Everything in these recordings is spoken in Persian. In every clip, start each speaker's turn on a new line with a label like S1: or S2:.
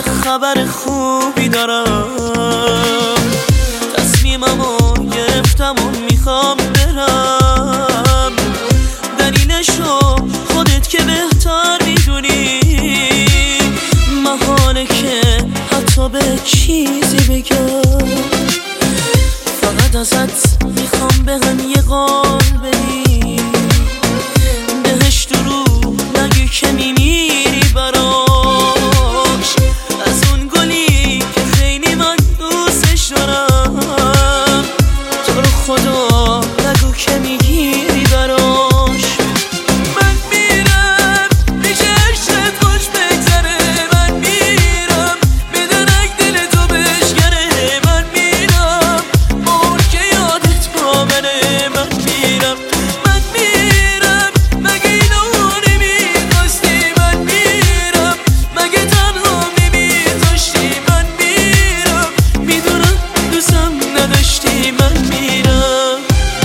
S1: خبر خوبی دارم، تصمیممو گرفتم و میخوام برم. دلیلشو خودت که بهتر میدونی، محاله که حتی به چیزی بگم. فقط ازت میخوام بهم یه قول بدی، بهش دروغ نگی که میمیری براش. از اون گلی که خیلی من دوستش دارم، تو رو خدا نگو که میگیری براش. من میرم به چشمت خوش بگذره، من میرم بدنک دل تو بشکره. من میرم مور که یادت با منه. من میرم مگه اینو نمی‌خواستی؟ من میرم مگه تنها نمی‌ذاشتی؟ من میرم میدونم دوستم نداشتی. من میرم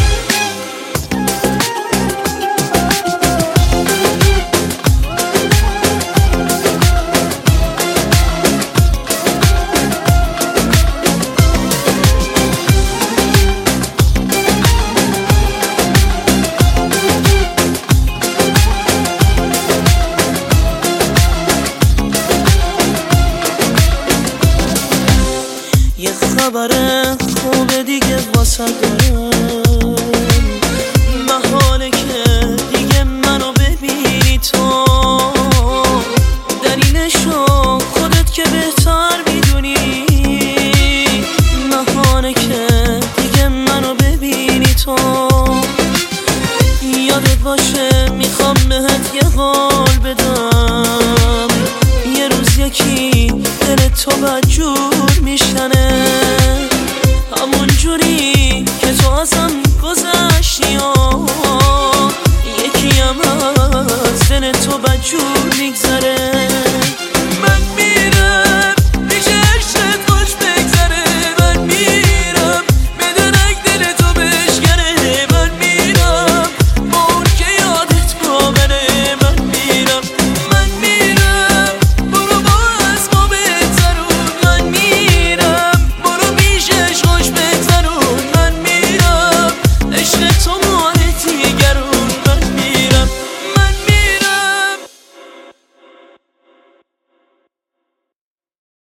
S1: یه خبر خوب دیگه واسه دارم، محاله که دیگه منو ببینی تو. دلیلشو خودت که بهتر میدونی، محاله که دیگه منو ببینی تو. یادت باشه میخوام بهت یه قول بدم، یه روز یکی دل تو بدجور میشنه، همون جوری که تو ازم گذشتی. یکی هم از دل تو بدجور میگذره.